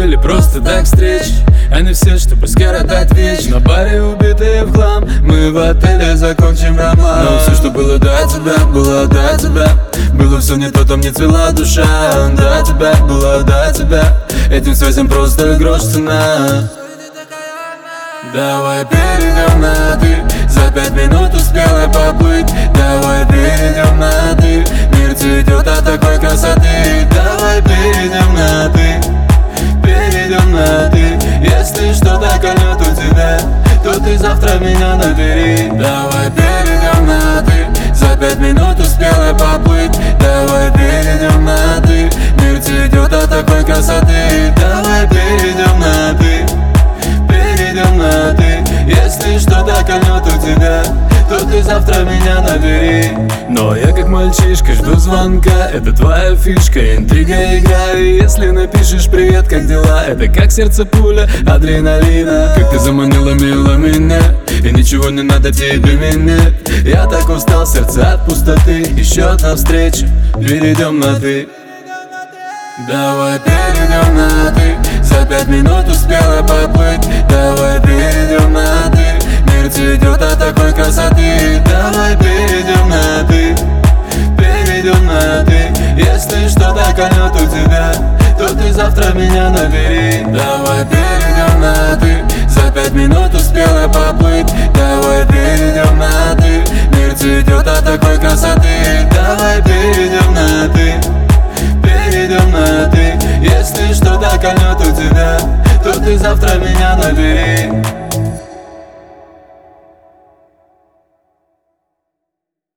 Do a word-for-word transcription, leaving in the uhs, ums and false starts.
были просто так встречи. Они все, чтобы скоротать вечер. На баре убитые в хлам, мы в отеле закончим роман. Но все, что было до тебя, было до тебя. Было все не то, там не цвела душа. До тебя, было до тебя. Этим связям просто грош цена. Давай перейдем на ты. За пять минут успела поплыть. Давай перейдем на ты. Мир цветет от такой красоты. Давай перейдем на ты. Перейдем на ты. Если что-то кольнет у тебя, то ты завтра меня набери. Давай перейдем на ты. За пять минут успела поплыть. Давай перейдем на ты. Мир цветет от такой красоты. Давай перейдем на ты. Перейдем на ты. Если что-то кольнет у тебя, то ты завтра меня набери. Но я как мальчишка жду звонка. Это твоя фишка, интрига, игра. И если напишешь привет, как дела, это как сердце пуля адреналина. Как ты заманила, мила меня, и ничего не надо тебе менять. Я так устал, сердце от пустоты. Еще одна встреча, перейдем на ты. Давай перейдем на ты. За пять минут успела поплыть. Давай перейдем на ты. Мир цветет от такой красоты. Давай перейдем на ты. Перейдем на ты. Если что-то кольнет у тебя, то ты завтра меня набери. Давай перейдем на ты. За пять минут успела поплыть. Давай перейдем на ты. Мир цветет от такой красоты. Давай перейдем на ты. Перейдем на ты. Если что-то кольнет у тебя, то ты завтра меня набери.